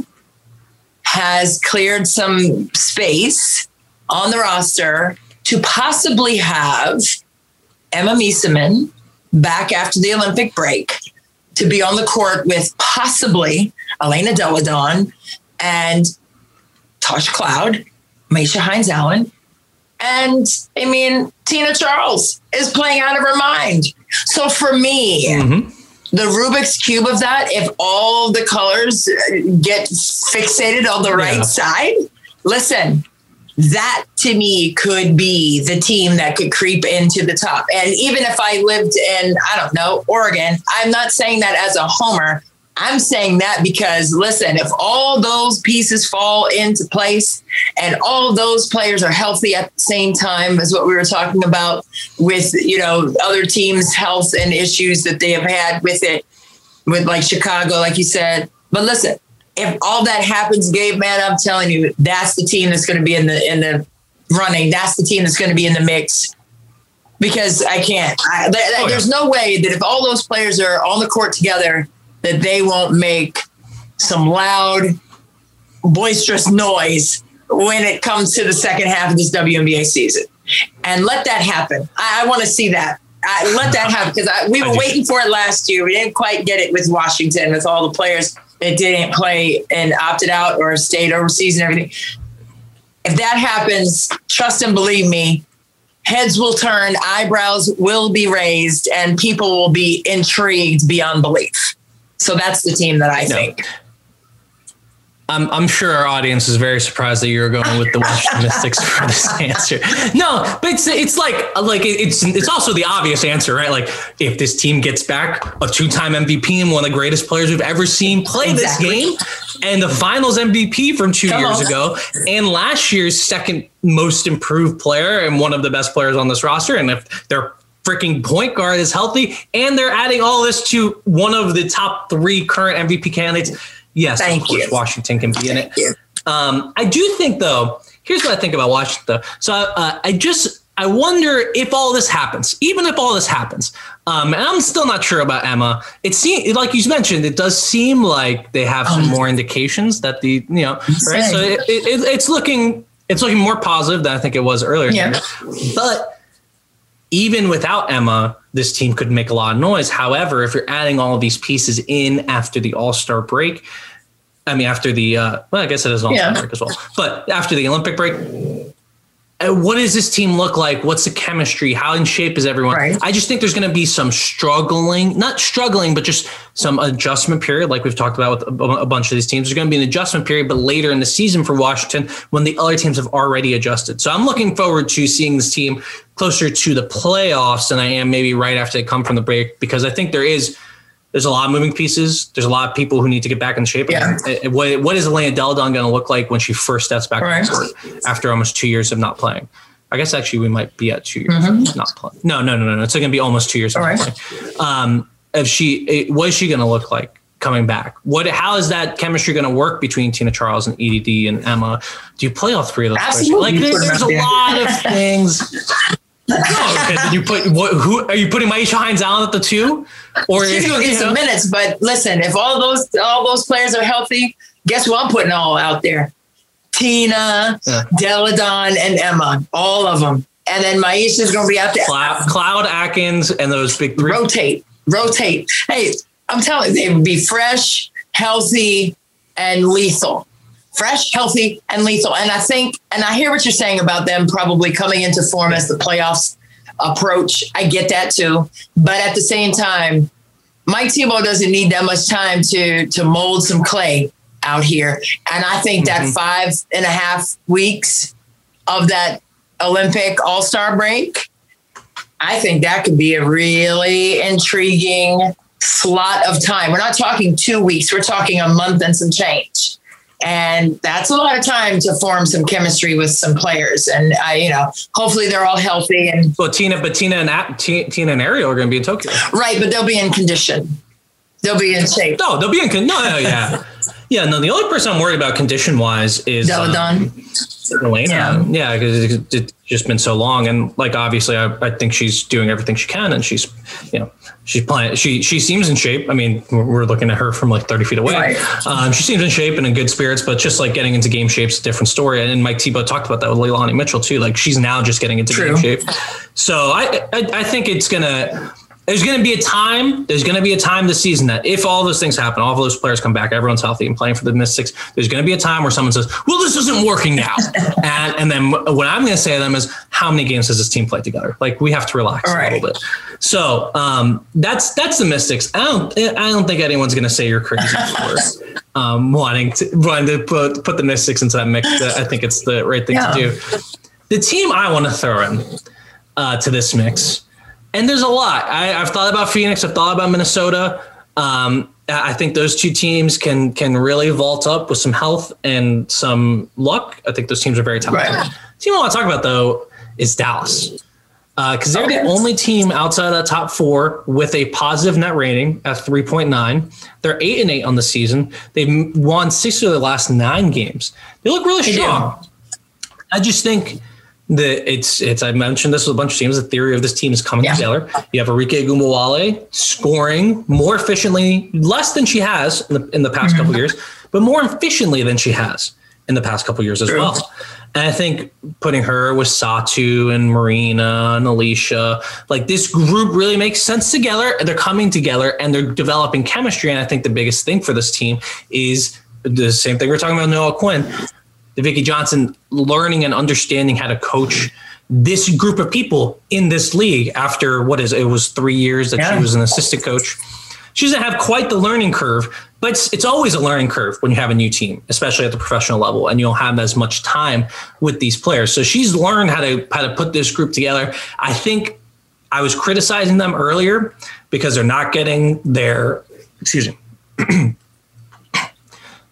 has cleared some space on the roster to possibly have Emma Miesemann back after the Olympic break, to be on the court with possibly Elena Delle Donne and Tasha Cloud, Maisha Hines-Allen. And, I mean, Tina Charles is playing out of her mind. So for me, mm-hmm. the Rubik's Cube of that, if all the colors get fixated on the yeah. right side, listen, that to me could be the team that could creep into the top. And even if I lived in, I don't know, Oregon, I'm not saying that as a homer. I'm saying that because, listen, if all those pieces fall into place and all those players are healthy at the same time as what we were talking about with, you know, other teams' health and issues that they have had with it, with like Chicago, like you said. But listen, if all that happens, Gabe, man, I'm telling you, that's the team that's going to be in the in the running. That's the team that's going to be in the mix. Because I can't. I, th- oh, there's yeah. no way that if all those players are on the court together, that they won't make some loud, boisterous noise when it comes to the second half of this W N B A season. And let that happen. I, I want to see that. I, let that happen because we were waiting for it last year. We didn't quite get it with Washington, with all the players that didn't play and opted out or stayed overseas and everything. If that happens, trust and believe me, heads will turn, eyebrows will be raised, and people will be intrigued beyond belief. So that's the team that I no. think. I'm, I'm sure our audience is very surprised that you're going with the Washington Mystics for this answer. No, but it's it's like like it's it's also the obvious answer, right? Like if this team gets back a two-time M V P and one of the greatest players we've ever seen play exactly. this game, and the Finals M V P from two Come years on. ago, and last year's second most improved player and one of the best players on this roster, and if their freaking point guard is healthy, and they're adding all this to one of the top three current M V P candidates. Yes, Thank of course, you. Washington can be in Thank it. You. Um, I do think, though, here's what I think about Washington, though. So uh, I just, I wonder if all this happens, even if all this happens. Um, and I'm still not sure about Emma. It seems, like you mentioned, it does seem like they have some um, more indications that the, you know, right? So it, it, it's looking, it's looking more positive than I think it was earlier. Yeah. But even without Emma, this team could make a lot of noise. However, if you're adding all of these pieces in after the All-Star break, I mean, after the, uh, well, I guess it is an All-Star yeah. break as well, but after the Olympic break, uh, what does this team look like? What's the chemistry? How in shape is everyone? Right. I just think there's going to be some struggling, not struggling, but just some adjustment period. Like we've talked about with a, a bunch of these teams, there's going to be an adjustment period, but later in the season for Washington, when the other teams have already adjusted. So I'm looking forward to seeing this team closer to the playoffs than I am maybe right after they come from the break, because I think there is, there's a lot of moving pieces. There's a lot of people who need to get back in shape. Yeah. What, what is Elena Delle Donne going to look like when she first steps back right. on the court after almost two years of not playing? I guess actually we might be at two years mm-hmm. of not playing. No, no, no, no, no. It's going to be almost two years of not playing. Um, if she, what is she going to look like coming back? What, how is that chemistry going to work between Tina Charles and E D D and Emma? Do you play all three of those players? Like there's, there's a lot of things. No, okay. Did you put what? Who are you putting? Myisha Hines-Allen at the two, or she's going to get some minutes? But listen, if all those all those players are healthy, guess what? I'm putting all out there: Tina, yeah. Delle Donne, and Emma, all of them. And then Myisha is going to be out there. Cloud, Cloud Atkins, and those big three. Rotate, rotate. Hey, I'm telling you, they would be fresh, healthy, and lethal. Fresh, healthy, and lethal. And I think, and I hear what you're saying about them probably coming into form as the playoffs approach. I get that too. But at the same time, Mike Thibault doesn't need that much time to, to mold some clay out here. And I think mm-hmm. that five and a half weeks of that Olympic All-Star break, I think that could be a really intriguing slot of time. We're not talking two weeks. We're talking a month and some change. And that's a lot of time to form some chemistry with some players. And, uh, you know, hopefully they're all healthy. And well, Tina, but Tina and T, Tina and Ariel are going to be in Tokyo. Right. But they'll be in condition. They'll be in shape. No, they'll be in condition. No, no, yeah. Yeah. No, the only person I'm worried about condition wise is Delle Donne. Um, Elena. Yeah. Yeah. Because it's, it's just been so long. And like, obviously, I, I think she's doing everything she can. And she's, you know, she's playing. She she seems in shape. I mean, we're looking at her from like thirty feet away. Right. Um, she seems in shape and in good spirits, but just like getting into game shape's a different story. And Mike Thibault talked about that with Leilani Mitchell too. Like she's now just getting into True. game shape. So I, I I think it's gonna. There's going to be a time, there's going to be a time this season that if all those things happen, all of those players come back, everyone's healthy and playing for the Mystics, there's going to be a time where someone says, well, this isn't working now. and, and then what I'm going to say to them is, how many games has this team played together? Like we have to relax right. a little bit. So um, that's that's the Mystics. I don't I don't think anyone's going to say you're crazy for um, wanting to wanting to put, put the Mystics into that mix. I think it's the right thing yeah. to do. The team I want to throw in uh, to this mix, and there's a lot. I, I've thought about Phoenix. I've thought about Minnesota. Um, I think those two teams can can really vault up with some health and some luck. I think those teams are very talented. Right. The team I want to talk about, though, is Dallas. Because uh, they're okay. the only team outside of the top four with a positive net rating at three point nine. They're eight and eight on the season. They've won six of their last nine games. They look really strong. I just think that it's, it's, I mentioned this with a bunch of teams. The theory of this team is coming yeah. together. You have Arike Ogunbowale scoring more efficiently, less than she has in the, in the past mm-hmm. couple of years, but more efficiently than she has in the past couple of years as True. well. And I think putting her with Satu and Marina and Alicia, like this group really makes sense together. They're coming together and they're developing chemistry. And I think the biggest thing for this team is the same thing we're talking about Noah Quinn, the Vicki Johnson learning and understanding how to coach this group of people in this league after what is it was three years that yeah. she was an assistant coach. She doesn't have quite the learning curve, but it's, it's always a learning curve when you have a new team, especially at the professional level, and you don't have as much time with these players. So she's learned how to how to put this group together. I think I was criticizing them earlier because they're not getting their, excuse me,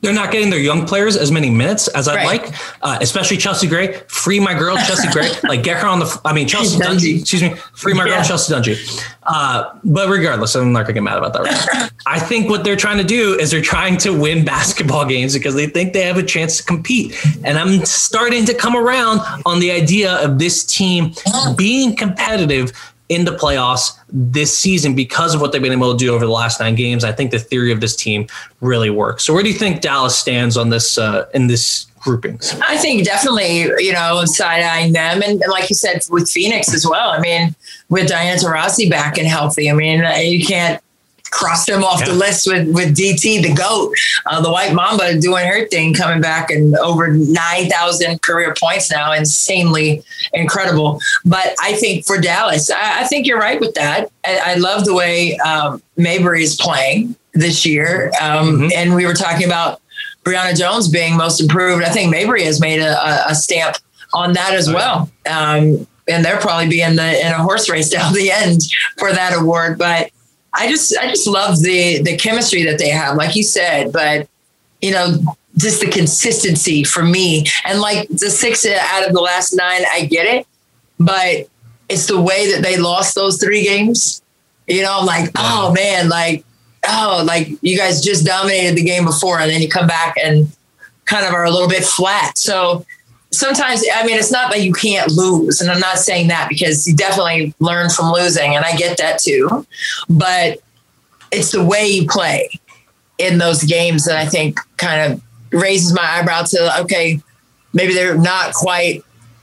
they're not getting their young players as many minutes as I'd Right. like, uh, especially Chelsea Gray. Free my girl, Chelsea Gray. Like, get her on the, I mean, Chelsea Dungy, excuse me. Free my girl, Yeah. Chelsea Dungy. Uh, but regardless, I'm not going to get mad about that right now. I think what they're trying to do is they're trying to win basketball games because they think they have a chance to compete. And I'm starting to come around on the idea of this team being competitive in the playoffs this season because of what they've been able to do over the last nine games. I think the theory of this team really works. So where do you think Dallas stands on this uh, in this groupings? I think definitely, you know, side-eyeing them. And, and like you said, with Phoenix as well. I mean, with Diana Taurasi back and healthy, I mean, you can't cross them off yeah. the list with, with D T, the GOAT, uh, the White Mamba doing her thing, coming back and over nine thousand career points now. Insanely incredible. But I think for Dallas, I, I think you're right with that. I, I love the way um, Mabry is playing this year. Um, mm-hmm. And we were talking about Brianna Jones being most improved. I think Mabry has made a, a stamp on that as well. Um, and they'll probably be in the in a horse race down the end for that award. But I just I just love the the chemistry that they have, like you said. But, you know, just the consistency for me. And like the six out of the last nine, I get it. But it's the way that they lost those three games. You know, I'm like, oh, man, like, oh, like you guys just dominated the game before. And then you come back and kind of are a little bit flat. So sometimes, I mean, it's not that you can't lose. And I'm not saying that because you definitely learn from losing. And I get that too. But it's the way you play in those games that I think kind of raises my eyebrow to, okay, maybe they're not quite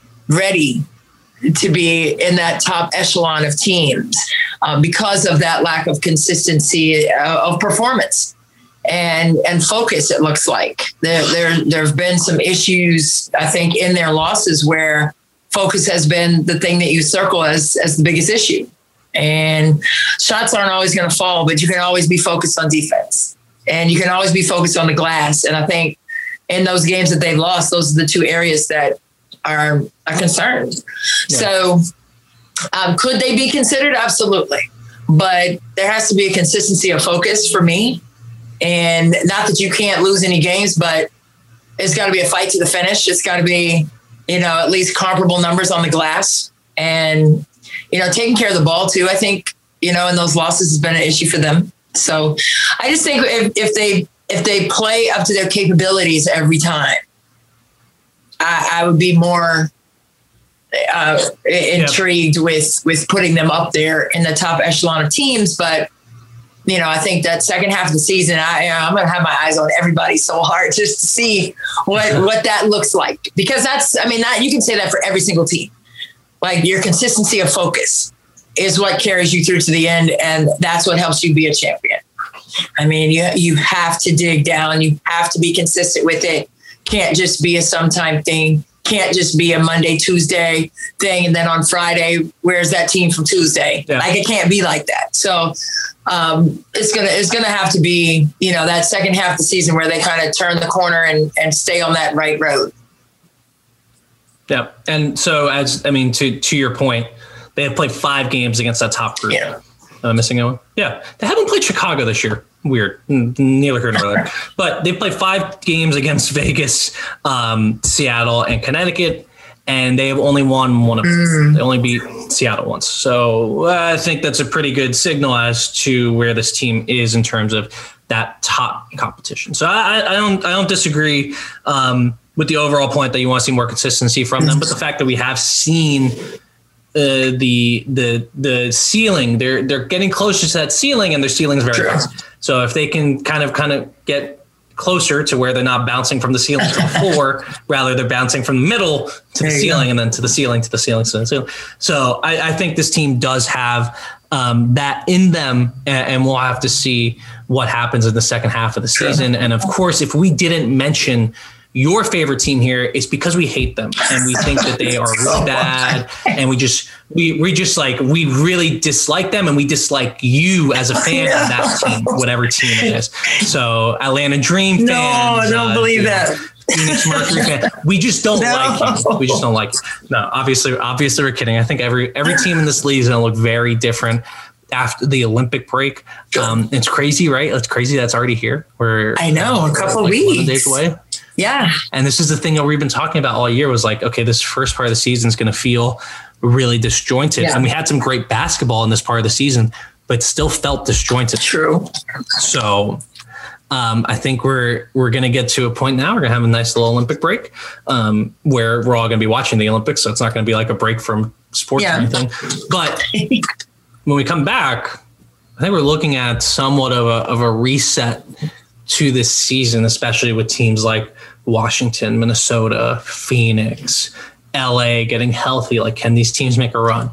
ready to be in that top echelon of teams uh, because of that lack of consistency uh, of performance. And and focus, it looks like. There, there, there have been some issues, I think, in their losses where focus has been the thing that you circle as, as the biggest issue. And shots aren't always going to fall, but you can always be focused on defense. And you can always be focused on the glass. And I think in those games that they've lost, those are the two areas that are a concern. Yeah. So um, could they be considered? Absolutely. But there has to be a consistency of focus for me. And not that you can't lose any games, but it's got to be a fight to the finish. It's got to be, you know, at least comparable numbers on the glass. And, you know, taking care of the ball, too, I think, you know, and those losses has been an issue for them. So I just think if, if they if they play up to their capabilities every time, I, I would be more uh, intrigued yep. with, with putting them up there in the top echelon of teams. But you know, I think that second half of the season, I, I'm going to have my eyes on everybody so hard just to see what, what that looks like. Because that's, I mean, that you can say that for every single team. Like your consistency of focus is what carries you through to the end. And that's what helps you be a champion. I mean, you, you have to dig down. You have to be consistent with it. Can't just be a sometime thing. Can't just be a Monday, Tuesday thing. And then on Friday, where's that team from Tuesday? Yeah. Like it can't be like that. So um, it's going to, it's going to have to be, you know, that second half of the season where they kind of turn the corner and, and stay on that right road. Yeah. And so as, I mean, to, to your point, they have played five games against that top group. Yeah. Am I missing one? Yeah. They haven't played Chicago this year. Weird. Neither here nor there. But they played five games against Vegas, um, Seattle, and Connecticut, and they have only won one of them. Mm. They only beat Seattle once. So uh, I think that's a pretty good signal as to where this team is in terms of that top competition. So I, I don't I don't disagree um, with the overall point that you want to see more consistency from them, but the fact that we have seen Uh, the the the ceiling, they're they're getting closer to that ceiling, and their ceiling is very True. high. So if they can kind of kind of get closer to where they're not bouncing from the ceiling to the floor, rather they're bouncing from the middle to there the ceiling go. and then to the ceiling to the ceiling to the ceiling. So I, I think this team does have um, that in them, and, and we'll have to see what happens in the second half of the season. And of course, if we didn't mention your favorite team here, is because we hate them and we think that they are really bad, and we just we we just like we really dislike them, and we dislike you as a fan of that team, whatever team it is. So Atlanta Dream fans, no, I don't uh, believe that. Phoenix Mercury fan, we just don't no. like you. We just don't like you. No, obviously, obviously we're kidding. I think every every team in this league is going to look very different. after the Olympic break. Um, it's crazy, right? It's crazy that's already here. We're I know, a couple like weeks days away. Yeah. And this is the thing that we've been talking about all year was like, okay, this first part of the season is going to feel really disjointed. Yeah. And we had some great basketball in this part of the season, but still felt disjointed. True. So um, I think we're we're going to get to a point now. We're going to have a nice little Olympic break um, where we're all going to be watching the Olympics. So it's not going to be like a break from sports yeah. or anything. But when we come back, I think we're looking at somewhat of a, of a reset to this season, especially with teams like Washington, Minnesota, Phoenix, L A getting healthy. Like, can these teams make a run?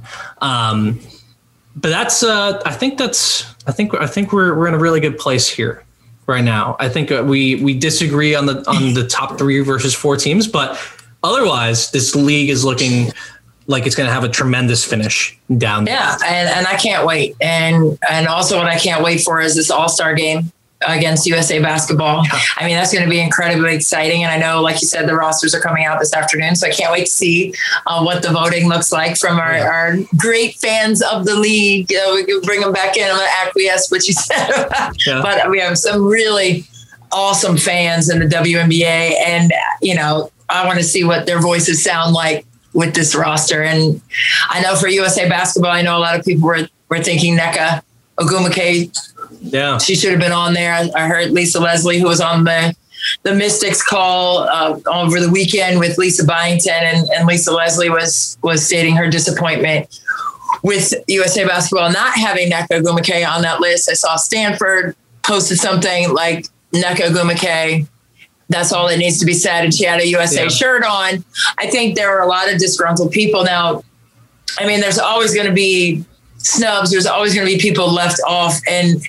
Um, but that's, uh, I think that's, I think, I think we're, we're in a really good place here right now. I think uh, we, we disagree on the, on the top three versus four teams, but otherwise this league is looking like it's going to have a tremendous finish down there. Yeah. And, and I can't wait. And, and also what I can't wait for is this all-star game against U S A Basketball. I mean, that's going to be incredibly exciting. And I know, like you said, the rosters are coming out this afternoon. So I can't wait to see uh, what the voting looks like from our, yeah. our great fans of the league. Uh, we can bring them back in. I'm going to acquiesce what you said. Yeah. But we have some really awesome fans in the W N B A. And, you know, I want to see what their voices sound like with this roster. And I know for U S A Basketball, I know a lot of people were, were thinking Nneka Ogwumike. Yeah, she should have been on there. I heard Lisa Leslie, who was on the the Mystics call uh, over the weekend with Lisa Byington, and, and Lisa Leslie was was stating her disappointment with U S A Basketball not having Nneka Ogwumike on that list. I saw Stanford posted something like Nneka Ogwumike. That's all that needs to be said, and she had a U S A yeah. shirt on. I think there were a lot of disgruntled people. Now, I mean, there's always going to be snubs. There's always going to be people left off, and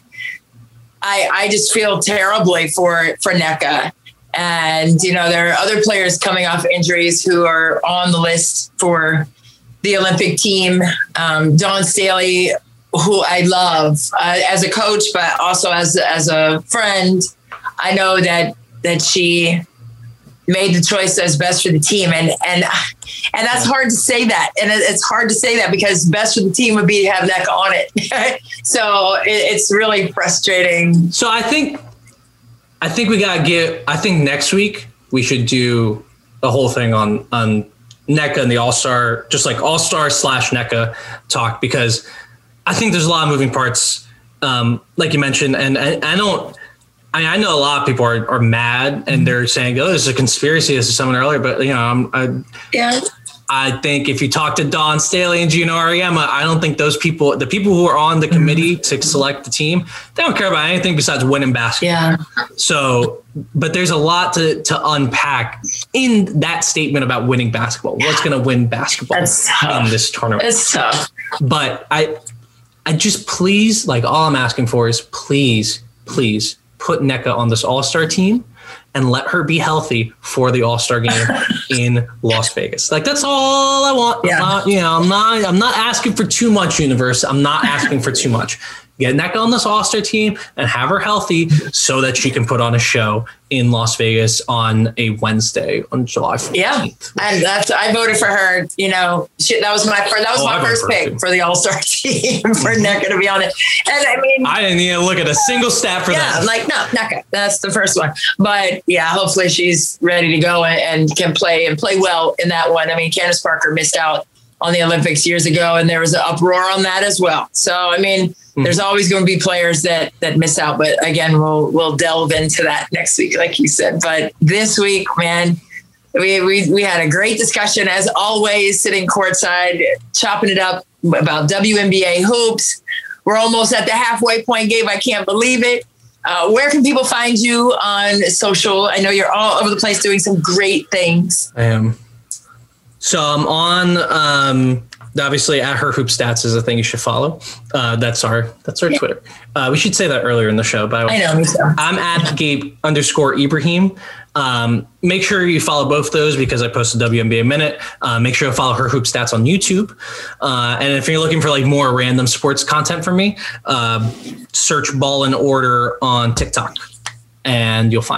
I, I just feel terribly for, for Nneka. And, you know, there are other players coming off injuries who are on the list for the Olympic team. Um, Dawn Staley, who I love uh, as a coach, but also as, as a friend. I know that, that she made the choice that's best for the team. And, and, and that's hard to say that. And it's hard to say that because best for the team would be to have Nneka on it. So it, it's really frustrating. So I think, I think we got to get, I think next week we should do a whole thing on, on Nneka and the all-star, just like all-star slash Nneka talk, because I think there's a lot of moving parts. Um, like you mentioned, and I, I don't, I mean, I know a lot of people are, are mad and they're saying, oh, this is a conspiracy. This is someone earlier. But, you know, I'm, I, yeah. I think if you talk to Dawn Staley and Gino Auriemma, I don't think those people, the people who are on the committee to select the team, they don't care about anything besides winning basketball. Yeah. So, but there's a lot to, to unpack in that statement about winning basketball. What's going to win basketball in this tournament? It's tough. But I, I just please, like all I'm asking for is please, please, put Nneka on this all-star team and let her be healthy for the all-star game in Las Vegas. Like, that's all I want. Yeah. I'm not, you know, I'm not, I'm not asking for too much, universe. I'm not asking for too much. Get Nneka on this all-star team and have her healthy so that she can put on a show in Las Vegas on a Wednesday on July fourteenth. Yeah, and that's I voted for her. You know, she, that was my that was oh, my first pick for the all-star team for Nneka to be on it. And I mean, I didn't even look at a single stat for yeah, that. Yeah, like no, Nneka. That's the first one. But yeah, hopefully she's ready to go and, and can play and play well in that one. I mean, Candace Parker missed out on the Olympics years ago, and there was an uproar on that as well. So I mean. There's always going to be players that that miss out, but again, we'll we'll delve into that next week, like you said. But this week, man, we we we had a great discussion as always, sitting courtside, chopping it up about W N B A hoops. We're almost at the halfway point, Gabe. I can't believe it. Uh, where can people find you on social? I know you're all over the place doing some great things. I am. So I'm on. Um, Obviously, at Her Hoop Stats is a thing you should follow. Uh, that's our that's our yeah. Twitter. Uh, we should say that earlier in the show. By the way, I know. Me too. I'm at Gabe underscore Ibrahim. Um, make sure you follow both those because I post a W N B A Minute. Uh, make sure you follow Her Hoop Stats on YouTube. Uh, and if you're looking for like more random sports content from me, uh, search Ball in Order on TikTok, and you'll find me.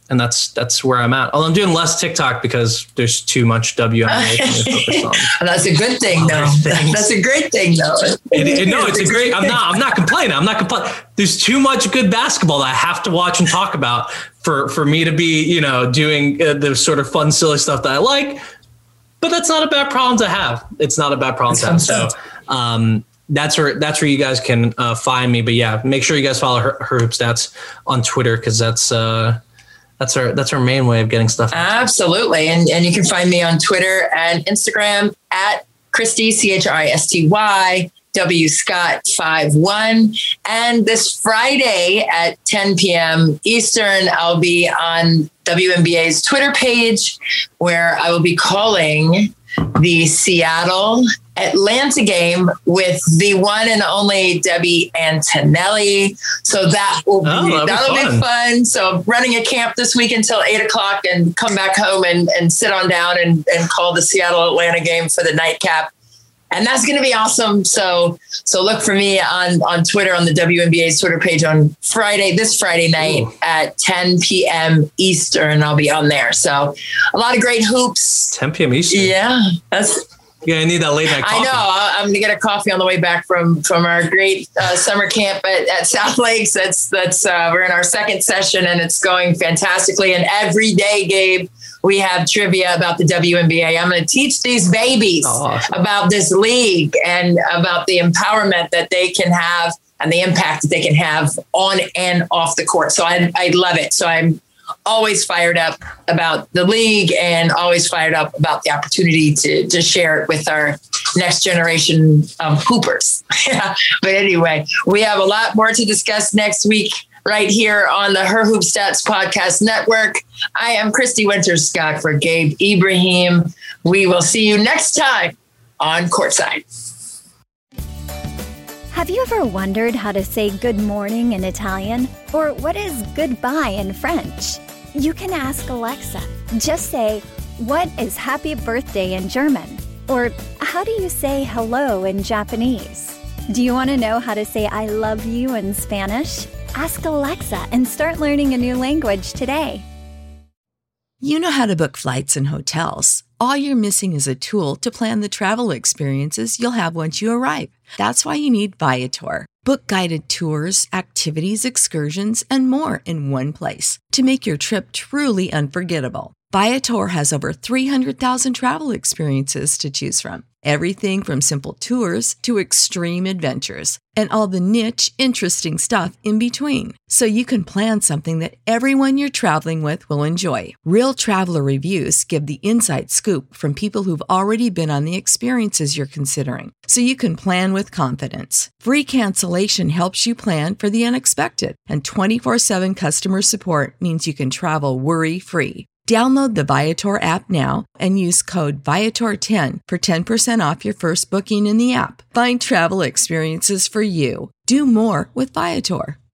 and that's that's where I'm at. Although I'm doing less TikTok because there's too much W N B A to focus on. That's a good thing, though. That's a great thing, though. It, it, no, it's a great. I'm not. I'm not complaining. I'm not complaining. There's too much good basketball that I have to watch and talk about for for me to be, you know, doing uh, the sort of fun, silly stuff that I like. But that's not a bad problem to have. It's not a bad problem to have. So um, that's where that's where you guys can uh, find me. But yeah, make sure you guys follow her, her Hoop Stats on Twitter, because that's uh, that's our that's our main way of getting stuff. Absolutely, and and you can find me on Twitter and Instagram at Christy C H R I S T Y W Scott five one. And this Friday at ten p.m. Eastern, I'll be on W N B A's Twitter page, where I will be calling the Seattle Atlanta game with the one and only Debbie Antonelli. So that will be, oh, that'll be fun. be fun. So running a camp this week until eight o'clock and come back home and, and sit on down and, and call the Seattle Atlanta game for the nightcap. And that's going to be awesome. So, so look for me on, on Twitter, on the W N B A's Twitter page on Friday, this Friday night Ooh. at ten p.m. Eastern. I'll be on there. So a lot of great hoops. ten p.m. Eastern. Yeah. That's, yeah, I need that late night coffee. I know. I'm going to get a coffee on the way back from, from our great uh, summer camp at, at South Lakes. That's, that's, uh, we're in our second session and it's going fantastically. And every day, Gabe, we have trivia about the W N B A. I'm going to teach these babies oh. about this league and about the empowerment that they can have and the impact that they can have on and off the court. So I, I love it. So I'm always fired up about the league and always fired up about the opportunity to, to share it with our next generation of hoopers. But anyway, we have a lot more to discuss next week right here on the Her Hoop Stats Podcast Network. I am Christy Winterscott for Gabe Ibrahim. We will see you next time on Courtside. Have you ever wondered how to say good morning in Italian? Or what is goodbye in French? You can ask Alexa. Just say, what is happy birthday in German? Or how do you say hello in Japanese? Do you want to know how to say I love you in Spanish? Ask Alexa and start learning a new language today. You know how to book flights and hotels. All you're missing is a tool to plan the travel experiences you'll have once you arrive. That's why you need Viator. Book guided tours, activities, excursions, and more in one place to make your trip truly unforgettable. Viator has over three hundred thousand travel experiences to choose from. Everything from simple tours to extreme adventures and all the niche, interesting stuff in between. So you can plan something that everyone you're traveling with will enjoy. Real traveler reviews give the inside scoop from people who've already been on the experiences you're considering. So you can plan with confidence. Free cancellation helps you plan for the unexpected. And twenty-four seven customer support means you can travel worry-free. Download the Viator app now and use code Viator ten for ten percent off your first booking in the app. Find travel experiences for you. Do more with Viator.